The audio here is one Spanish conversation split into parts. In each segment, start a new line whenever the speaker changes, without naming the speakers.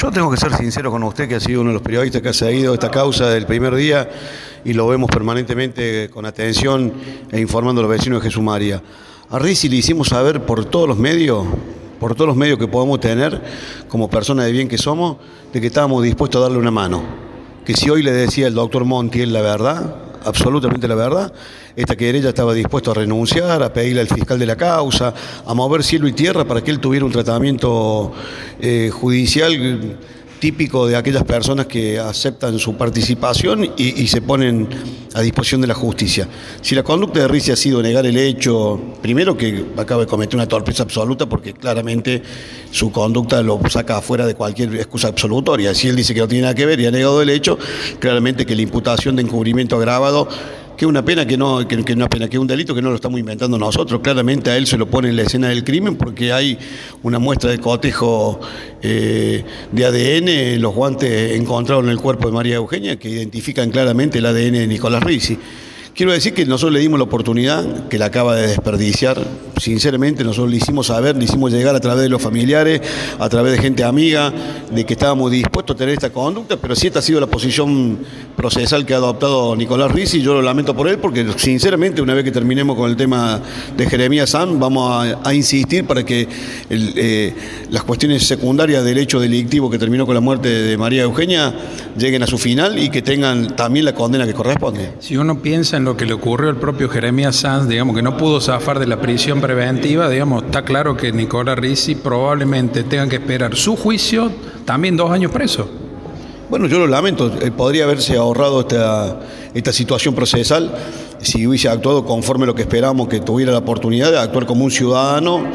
Yo tengo que ser sincero con usted, que ha sido uno de los periodistas que ha seguido esta causa del primer día y lo vemos permanentemente con atención e informando a los vecinos de Jesús María. A Rizzi le hicimos saber por todos los medios que podamos tener, como personas de bien que somos, de que estábamos dispuestos a darle una mano. Que si hoy le decía el doctor Montiel la verdad, absolutamente la verdad, esta querella estaba dispuesto a renunciar, a pedirle al fiscal de la causa, a mover cielo y tierra para que él tuviera un tratamiento judicial típico de aquellas personas que aceptan su participación y se ponen a disposición de la justicia. Si la conducta de Rizzi ha sido negar el hecho, primero que acaba de cometer una torpeza absoluta porque claramente su conducta lo saca afuera de cualquier excusa absolutoria. Si él dice que no tiene nada que ver y ha negado el hecho, claramente que la imputación de encubrimiento agravado, que una pena que es un delito que no lo estamos inventando nosotros. Claramente a él se lo pone en la escena del crimen porque hay una muestra de cotejo de ADN, los guantes encontrados en el cuerpo de María Eugenia que identifican claramente el ADN de Nicolás Rizzi. Quiero decir que nosotros le dimos la oportunidad, que la acaba de desperdiciar. Sinceramente, nosotros le hicimos saber, le hicimos llegar a través de los familiares, a través de gente amiga, de que estábamos dispuestos a tener esta conducta, pero si esta ha sido la posición procesal que ha adoptado Nicolás Rizzi, yo lo lamento por él, porque sinceramente, una vez que terminemos con el tema de Jeremías Sanz, vamos a insistir para que las cuestiones secundarias del hecho delictivo que terminó con la muerte de María Eugenia lleguen a su final y que tengan también la condena que corresponde.
Si uno piensa en lo que le ocurrió al propio Jeremías Sanz, digamos que no pudo zafar de la prisión preventiva, digamos, está claro que Nicolás Rizzi probablemente tenga que esperar su juicio también 2 años preso.
Bueno, yo lo lamento, podría haberse ahorrado esta situación procesal si hubiese actuado conforme a lo que esperábamos, que tuviera la oportunidad de actuar como un ciudadano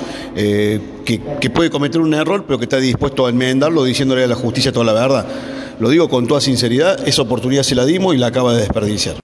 que puede cometer un error, pero que está dispuesto a enmendarlo diciéndole a la justicia toda la verdad. Lo digo con toda sinceridad, esa oportunidad se la dimos y la acaba de desperdiciar.